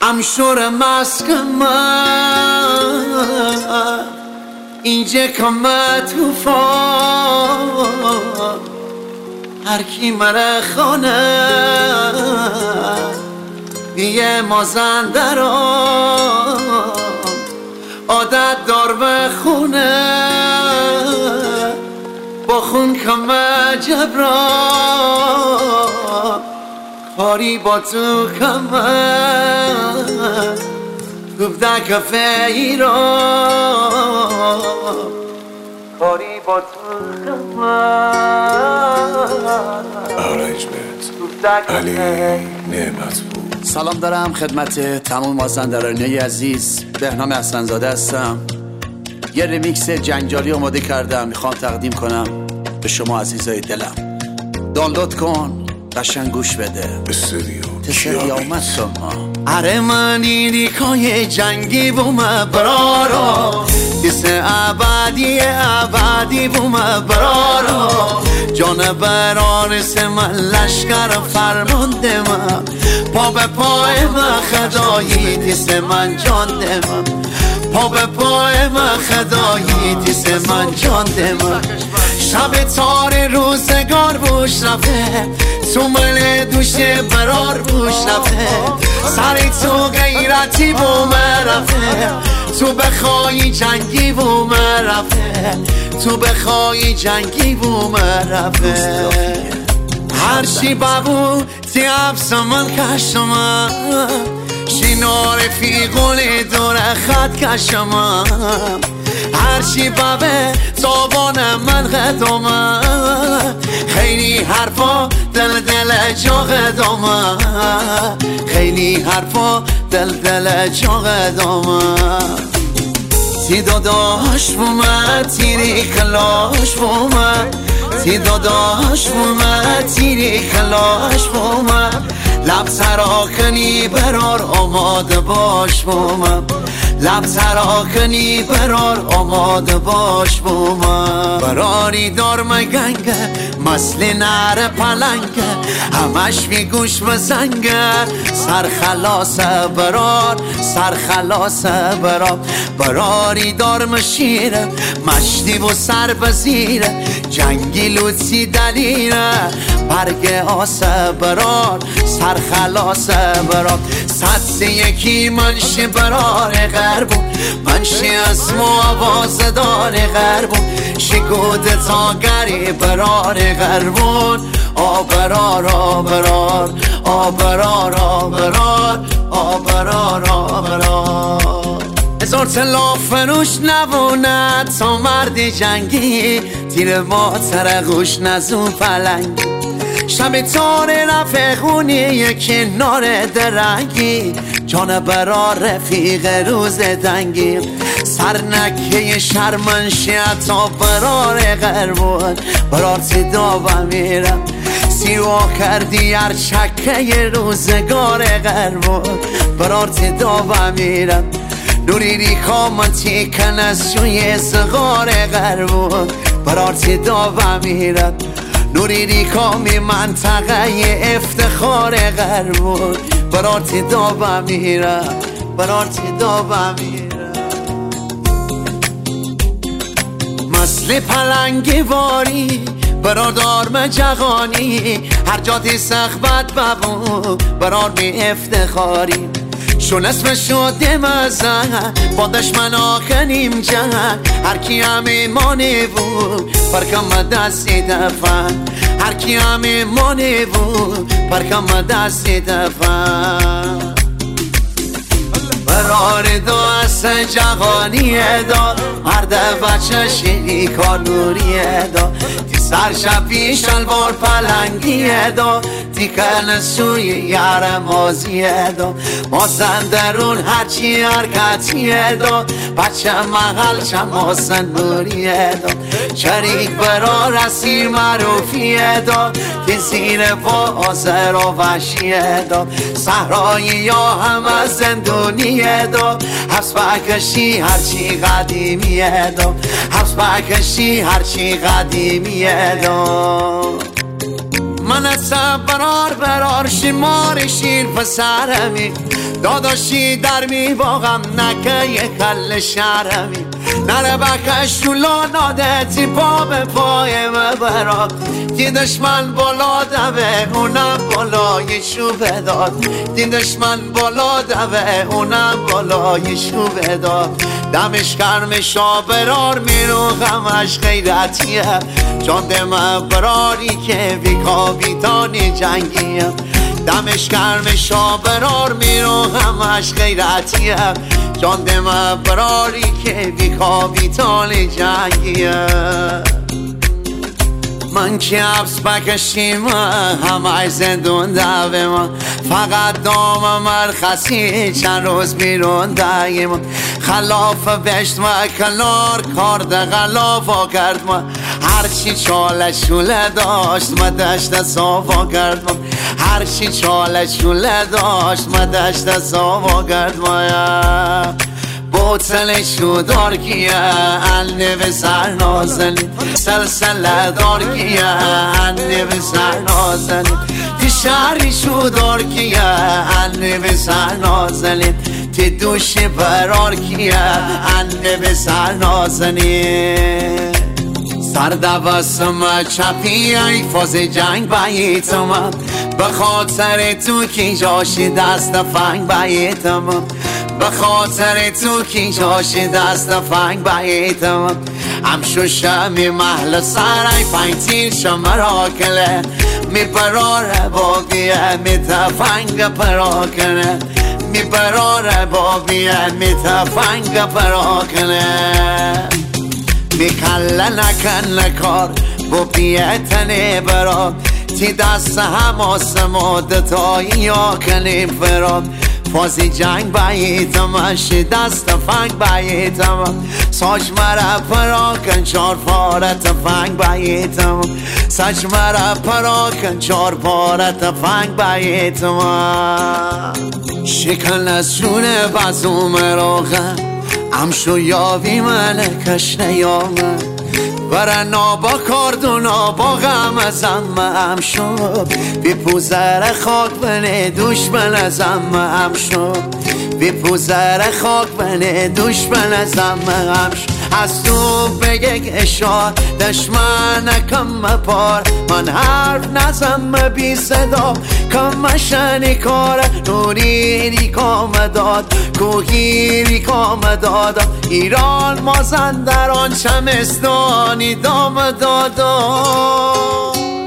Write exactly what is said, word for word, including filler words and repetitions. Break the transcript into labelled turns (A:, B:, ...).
A: همشور مسکم اینجا کمه توفان هر کی مره خانه بیه مازندران عادت دار به خونه با خون کمه جبران کاری با تو کمه توب در کفه ایران کاری با تو کمه
B: آرنجمنت علی نعمت بود.
C: سلام دارم خدمت تمام مازندرانی عزیز. بهنام احسن‌زاده هستم. یه ریمیکس جنجالی آماده کردم میخوام تقدیم کنم به شما عزیزای دلم. دانلود کن قشنگ گوش بده.
B: استودیو
C: تسری آمد شما.
A: اره من دیدی کای جنگی بومه برارا دیس عبادی عبادی بومه برارا جان برارس من لشکر فرمانده من پا به پای من خدایی دیس من جان ده من پا به پای من خدایی دیس من جان ده من شب تار روزگار بوش رفته تو مل دوشه برار بوش رفته سری تو غیرتی بومه رفته تو بخوایی جنگی بومه رفته تو بخوایی جنگی بومه رفته هر چی بابو تی افس من کشم شینار فی قول دور خط کشم هر چی بابه تابان من قدامه خیلی حرفا دل دل جا قدامه خیلی حرفا دل دل جا قدامه تی داداش بومه تیری کلاش بومه تی داداش بومه تیری کلاش بومه لب سراکنی برار آماده باش بومه لب سراکنی برار آماده باش بومه براری دار مگنگه مثل نر پلنگه همش میگوش بزنگه سرخلاصه برار سرخلاصه برار براری دار مشیره مشتی و سر بزیره جنگی لوتی دلیره برگ آسه برار سرخلاصه برار سطس یکی منشی برار غربون منشی اسم و آواز دار غربون شکود تا گری برار غربون آبرار آبرار آبرار آبرار آبرار آبرار هزار تلا فروش نبونه تا مردی جنگی تیر ما ترقوش نزون پلنگی شب تار رفقونی یک نار درنگی جان برا رفیق روز دنگی سرنکه شرمنشی تا برار غربون برار صدا و میرم سیوا کردی هر چکه روزگار غربون برار صدا و میرم نوری ریکا من تیکن از جوی زغار غربون برار صدا و میرم نوری ریکامی منطقه افتخار غربون برار تدا و میرم برار تدا و میرم مثل پلنگی واری برار دارم جغانی هر جاتی سخبت ببون برار می افتخاری شون اسم شده مزن با دشمن آخنیم جن هر کی هم ایمانه بود پرکم دستی دفن هر کی هم ایمانه بود پرکم دستی دفن برار دو از جهانیه دا مرد بچه شیری کار نوریه دا تی سر شبی شلوار پلنگیه دا تی کل سوی یار مازیه دا مازندرون هرچی حرکتیه دا بچه محل چماسن نوریه دا چریک برا رسی معروفیه دا تی زیر پا آزر و وحشیه دا صحرایی یا همه زندونیه دا حبس بکشی هرچی قدیمیه دا حبس بکشی هرچی قدیمیه دا من از برار برار شمار شیر پسرمی داداشی در می باغم نکه یک کل شرمی نره بکش شلو ناده تی پا به پای مبرا دی دشمن بالا دوه اونم بالای شوبه داد دی دشمن بالا دوه اونم بالای شوبه داد دمش گرم شابرار میرو غمش غیرتیه جان دم براری که ویکا بیتانی جنگیه دمش گرم شابرار میرو غمش غیرتیه جان دم براری که ویکا بیتانی جنگیه من که عبس بکشیم همه زندون دوه من فقط دام مرخصی چند روز بیرون دهیم خلاف بشت و کلار کارد غلافا کرد من هرچی چاله شوله داشت من دشت صافا کرد من هرچی چاله شوله داشت من دشت صافا کرد من بوتل شودار کیه انه به سر نازنی سلسله دار کیه انه به سر نازنی تی شهری شودار کیه انه به سر نازنی تی دوش برار کیه انه به سر نازنی سردواسم چپی ای فاز جنگ باییتم به خاطر تو کی جاشی دست فنگ باییتم به خاطر تو کی جاشی دست فنگ باییتم هم شوشمی محل سرای پنجتین شمرا کله می براره بابیه می تفنگ پرا کنه می براره بابیه می تفنگ پرا کنه می کله نکن نکار بابیه تنه برا تی دست هم آسم دتایی یا کنیم فرا فازی جنگ باییتم اشی دست فنگ باییتم ساج مرا پراکن چار پارت فنگ باییتم ساج مرا پراکن چار پارت فنگ باییتم شکن از جونه بازوم روغن امشو یاوی ملکش نیامه ورنا با کاردونا با غم ازم ام شد بی پوزر خاک بنه دشمن ازم ام شد بی پوزر خاک بنه دشمن ازم ام شد از تو بگه اشار دشمن کم پار من حرف نزم بی صدا کم شنی کار نوری ریکام داد کوهی ریکام داد ایران مازندران چمستانی دام دادا